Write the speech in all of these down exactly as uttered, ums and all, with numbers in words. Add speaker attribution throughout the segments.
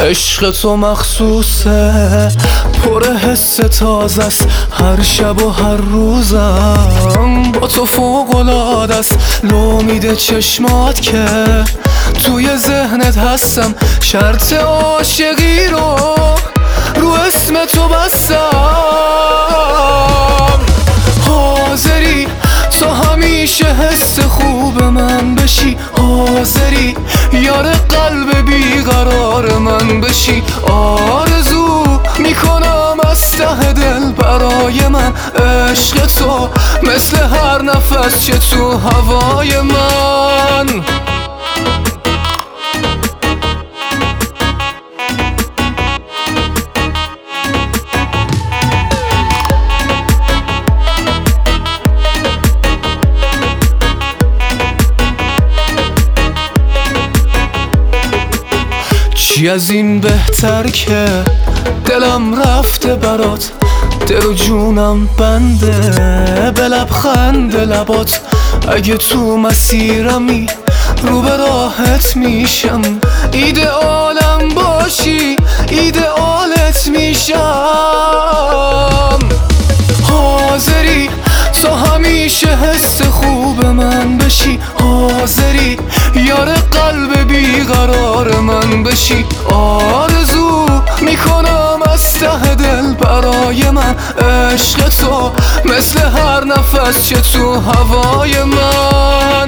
Speaker 1: عشق تو مخصوصه، پر حس تازه است هر شب و هر روزم. با تو فوق‌العاده است لو میده چشمات که توی ذهنت هستم. شرط عاشقی رو رو اسم تو بستم. حاضری تو همیشه حس خوب من بشی، حاضری یار قلب بیقرار من بشی. آرزو میکنم از ته دل برای من عشق تو، مثل هر نفس که تو هوای من. چی از این بهتر که دلم رفته برات، دل و جونم بنده به لبخند لبات. اگه تو مسیرمی رو به راحت میشم، ایدئالم باشی ایدئالت میشم. حاضری تو همیشه حس خوب من بشی، حاضری یار قلب بیقرار من بشی. آرزو میکنم از ته دل برای من عشق تو، مثل هر نفس که تو هوای من.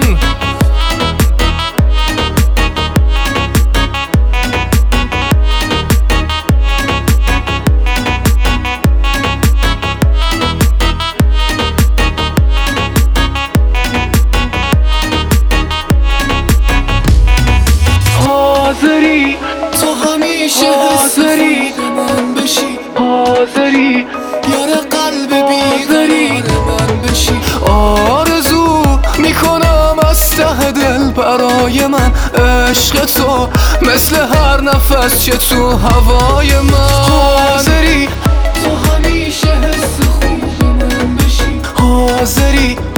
Speaker 1: حاضری تو همیشه حاضری من بشی، حاضری یار قلب بیقرار من بشی. آرزو میکنم از ته دل برای من عشق تو، مثل هر نفس که تو هوای من. حاضری تو همیشه حس خوب من بشی، حاضری